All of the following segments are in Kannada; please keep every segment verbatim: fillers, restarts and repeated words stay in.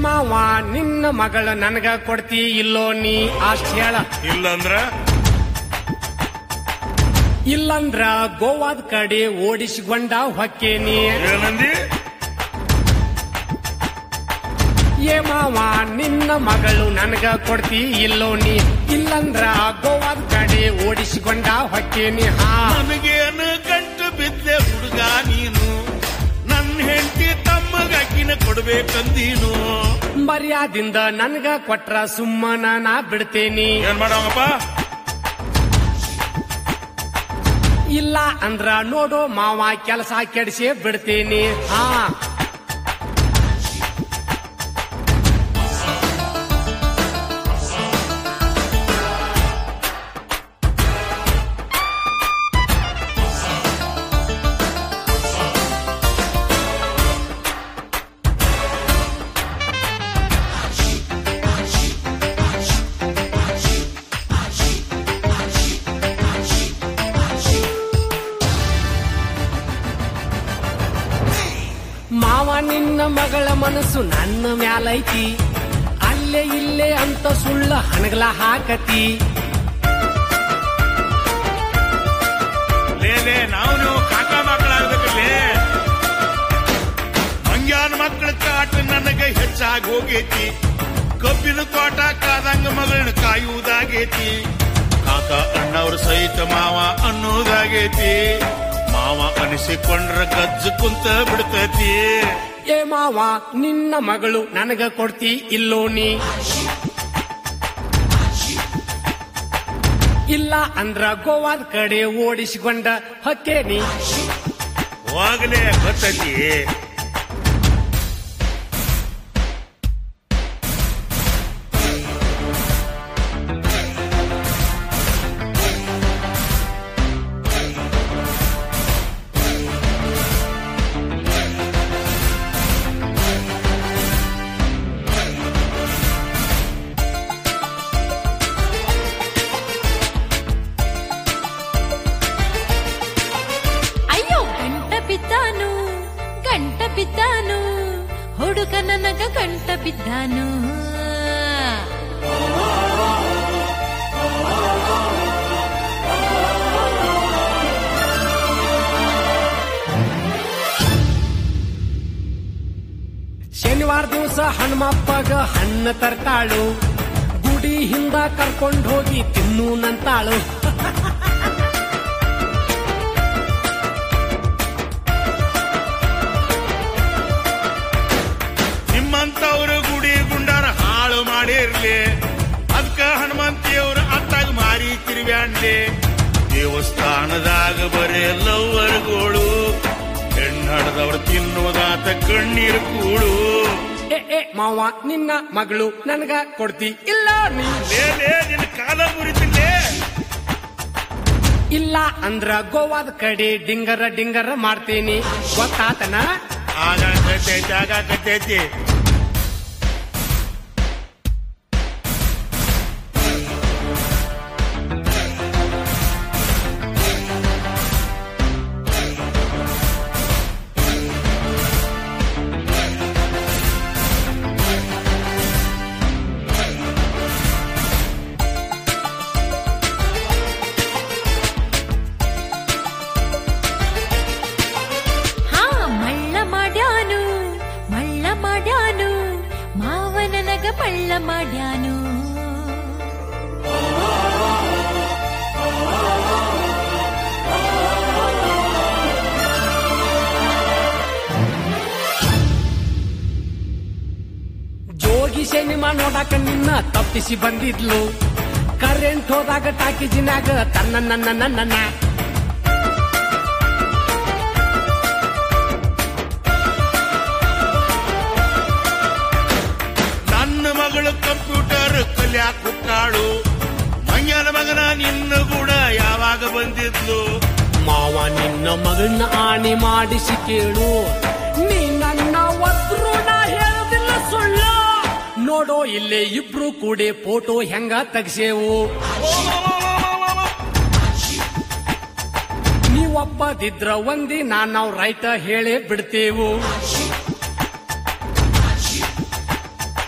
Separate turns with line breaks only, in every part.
ಮಾವ ನಿನ್ನ ಮಗಳ ನನಗ ಕೊಡ್ತಿ ಇಲ್ಲೋ ನೀ ಅಷ್ಟ ಹೇಳ.
ಇಲ್ಲಂದ್ರ
ಇಲ್ಲಂದ್ರ ಗೋವಾದ ಕಡೆ ಓಡಿಸಿಕೊಂಡ ಹೊಕ್ಕೇನಿ.
ಏನಂದಿ?
ಏ ಮಾವ ನಿನ್ನ ಮಗಳು ನನಗ ಕೊಡ್ತಿ ಇಲ್ಲೋ ನೀ, ಇಲ್ಲಂದ್ರ ಗೋವಾದ ಕಡೆ ಓಡಿಸಿಕೊಂಡ ಹೊಕ್ಕೇನಿ. ಹಾ
ನನಗೇನು ಗಂಟು ಬಿದ್ದೆ ಹುಡುಗ ನೀನು, ನನ್ನ ಹೆಂಡತಿ ತಮ್ಮಗಾಕಿನ ಕೊಡ್ಬೇಕಂದೀನು.
ಮರ್ಯಾದಿಂದ ನನ್ಗ ಕೊಟ್ರ ಸುಮ್ಮನ ನಾ ಬಿಡ್ತೇನಿ.
ಏನ್ ಮಾಡವಪ್ಪ?
ಇಲ್ಲ ಅಂದ್ರ ನೋಡೋ ಮಾವ ಕೆಲಸ ಕೆಡಿಸಿ ಬಿಡ್ತೇನಿ. ಹಾ ಮಾವ ನಿನ್ನ ಮಗಳ ಮನಸ್ಸು ನನ್ನ ಮ್ಯಾಲೈತಿ, ಅಲ್ಲೇ ಇಲ್ಲೇ ಅಂತ ಸುಳ್ಳ ಹಣಗಲ ಹಾಕತಿ.
ಲೇ ನಾವು ನೀವು ಕಾಕ ಮಕ್ಕಳಾಗ್ಬೇಕಲ್ಲೇ. ಮಂಗ್ಯಾನ ಮಕ್ಕಳ ಕಾಟ ನನಗೆ ಹೆಚ್ಚಾಗಿ ಹೋಗೈತಿ, ಕಬ್ಬಿನ ತೋಟ ಕಾದಂಗ ಮಗಳನ್ನ ಕಾಯುವುದಾಗೈತಿ. ಕಾಕ ಅಣ್ಣವ್ರ ಸಹಿತ ಮಾವ ಅನ್ನೋದಾಗೈತಿ. ಮಾವ ಅನಿಸಿಕೊಂಡ್ರ ಗಜ್ಜು ಕುಂತ ಬಿಡ್ತೈತಿ.
ಏ ಮಾವ ನಿನ್ನ ಮಗಳು ನನಗ ಕೊಡ್ತಿ ಇಲ್ಲೋ ನೀ, ಇಲ್ಲ ಅಂದ್ರ ಗೋವಾದ ಕಡೆ ಓಡಿಸಿಕೊಂಡ ಹೊಕ್ಕೇನಿ.
ಹೋಗ್ಲೇ ಗೊತ್ತೈತಿ.
ಬಿದ್ದಾನು ಹುಡುಗ ನನಗ ಗಂಟ ಬಿದ್ದಾನು.
ಶನಿವಾರ ದಿವಸ ಹನುಮಪ್ಪಗ ಹಣ್ಣು ತರ್ತಾಳು, ಗುಡಿ ಹಿಂದ ಕರ್ಕೊಂಡು ಹೋಗಿ ತಿನ್ನು ನಂತಾಳು.
ನಿಮ್ಮಂತವ್ರು ಗುಡಿ ಗುಂಡಾರ ಹಾಳು ಮಾಡಿರ್ಲಿ, ಅದ್ಕ ಹನುಮಂತಿಯವ್ರು ಅತ್ತಾಗ ಮಾರಿ ತಿರುವ್ಯಾಣ್ಲಿ. ದೇವಸ್ಥಾನದಾಗ ಬರೇ ಲವ್ವರ್ಗಳು, ಹೆಣ್ಣಾಡದವ್ರು ತಿನ್ನುವುದಾತ ಕಣ್ಣೀರು ಕೂಳು.
ಏ ಏ ಮಾವ ನಿನ್ನ ಮಗಳು ನನಗ ಕೊಡ್ತಿ ಇಲ್ಲ ನೀ,
ನಿನ್ನ ಕಾಲ ಮುರಿತಿಲ್ಲೇ.
ಇಲ್ಲ ಅಂದ್ರ ಗೋವಾದ ಕಡೆ ಡಿಂಗರ ಡಿಂಗರ ಮಾಡ್ತೀನಿ, ಗೊತ್ತಾತನ?
ಆಗಾಕತ್ತೈತಿ ಆಗಾಕತ್ತೈತಿ.
ಮಳ್ಳ ಮಾಡ್ಯಾನು.
ಜೋಗಿ ಸಿನಿಮಾ ನೋಡಾಕ ನಿನ್ನ ತಪ್ಪಿಸಿ ಬಂದಿದ್ಲು, ಕರೆಂಟ್ ಹೋದಾಗ ಟಾಕಿಜಿನಾಗ ತನ್ನ ನನ್ನ ನನ್ನ.
ಮಗಳು ಕಂಪ್ಯೂಟರ್ ಕಲ್ಯಾಕ್ ಹುಟ್ಟಾಳು, ಮಂಗ್ಯನ ಮಗನ ನಿನ್ನ ಕೂಡ ಯಾವಾಗ ಬಂದಿದ್ಲು.
ಮಾವ ನಿನ್ನ ಮಗಳನ್ನ ಆಣಿ ಮಾಡಿಸಿ ಕೇಳು, ನೀ ನನ್ನ ಒದ್ರು ನಾ ಹೇಳೋದಿಲ್ಲ ಸುಳ್ಳು. ನೋಡೋ ಇಲ್ಲೇ ಇಬ್ರು ಕೂಡಿ ಫೋಟೋ ಹೆಂಗ ತೆಗ್ಸೇವು, ನೀವೊಪ್ಪದಿದ್ರ ಒಂದಿನ ನಾವು ರೈತ ಹೇಳೇ ಬಿಡ್ತೇವು.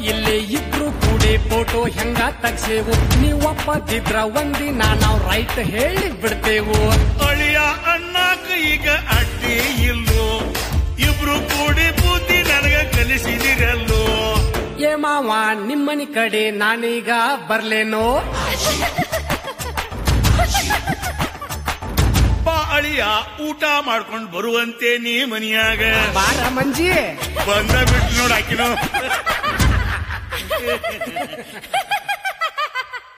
ಇಲ್ಲೇ ಇಬ್ರು ಕೂಡಿ ಫೋಟೋ ಹೆಂಗ ತಗ್ಸೇವು ನೀವ್ ಒಪ್ಪದಿದ್ರ ಒಂದಿನ ನಾವ್ ರೈಟ್ ಹೇಳಿ ಬಿಡ್ತೇವು.
ಅಳಿಯ ಅಣ್ಣಾಕ ಈಗ ಅಡ್ಡಿ ಇಲ್ಲೋ, ಇಬ್ರು ಕೂಡಿ ಬುದ್ಧಿ ನನಗ ಕಲಿಸಿದಿರಲ್ಲೋ.
ಏ ಮಾವ ನಿಮ್ಮನಿ ಕಡೆ ನಾನೀಗ ಬರ್ಲೇನೋ.
ಬಾ ಅಳಿಯ ಊಟ ಮಾಡ್ಕೊಂಡ್ ಬರುವಂತೆ ನೀ ಮನಿಯಾಗ.
ಬಾರ ಮಂಜಿ
ಬಂದ ಬಿಟ್ಟು ನೋಡಾಕಿನೋ.